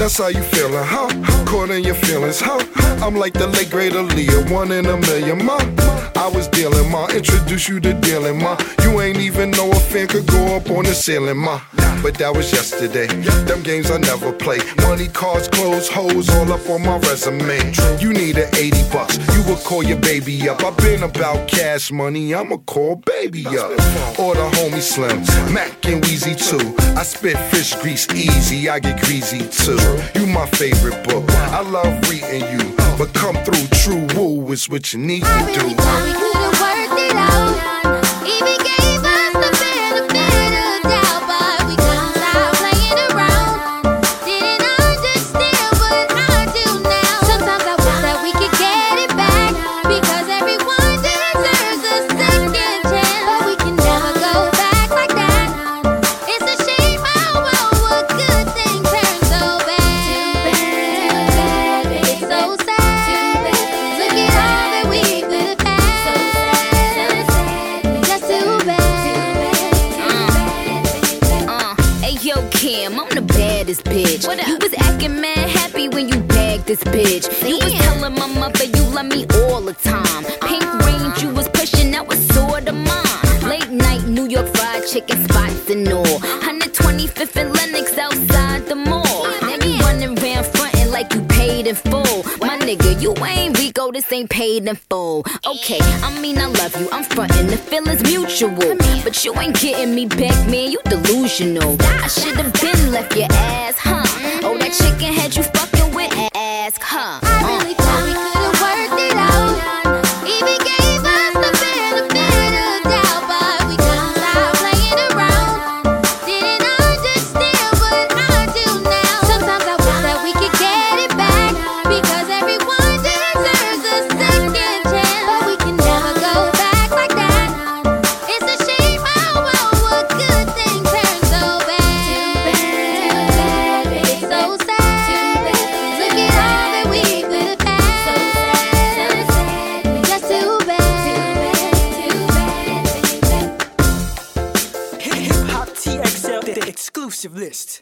That's how you feelin', huh? Caught in your feelings, huh? I'm like the late great Aaliyah, 1 in a million, ma. I was dealing, ma. Introduce you to dealing, ma. You ain't even know a fan could go up on the ceiling, ma. But that was yesterday. Them games I never play. Money, cars, clothes, hoes, all up on my resume. You need an 80 bucks, you would call your baby up. I've been about cash money, I'ma call baby up. Or the homie Slim, Mac and Weezy too. I spit fish grease easy, I get greasy too. You my favorite book, I love reading you. But come through, true woo is what you need to do. I really thought we could've worked it out. Even gave us the benefit of doubt, but we couldn't stop playing around. Didn't understand what I do now. Sometimes I wish that we could get it back, because everyone deserves a second chance. But we can never go back like that. It's a shame how a good thing turns so bad. It's so sad. Look at all that we could've had. Just too bad. Hey yo, Kim, I'm the baddest bitch. You was acting mad happy when you bagged this bitch. You was telling my mother you love me all the time. Pink range you was pushing, that was sorta mine. Late night New York fried chicken spots and all. 125th and Lenox outside the mall. Now you running around frontin' like you paid in full. My nigga, you ain't Rico, this ain't paid in full. Okay, I mean I love you, I'm frontin', the feeling's mutual. But you ain't getting me back, man, you delusional. I should've been left your ass, huh? Oh, that chicken head you fucking with, ask her. I really thought we could've worked it out. Even gave us the benefit of doubt, but we couldn't stop playing around. Didn't understand what I do now. Sometimes I wish that we could get it back, because everyone deserves a second chance. But we can never go back like that. It's a shame how a good thing turns so bad. It's so sad. Look at all that we could've had. Just too bad. Hip Hop TXL, the exclusive list.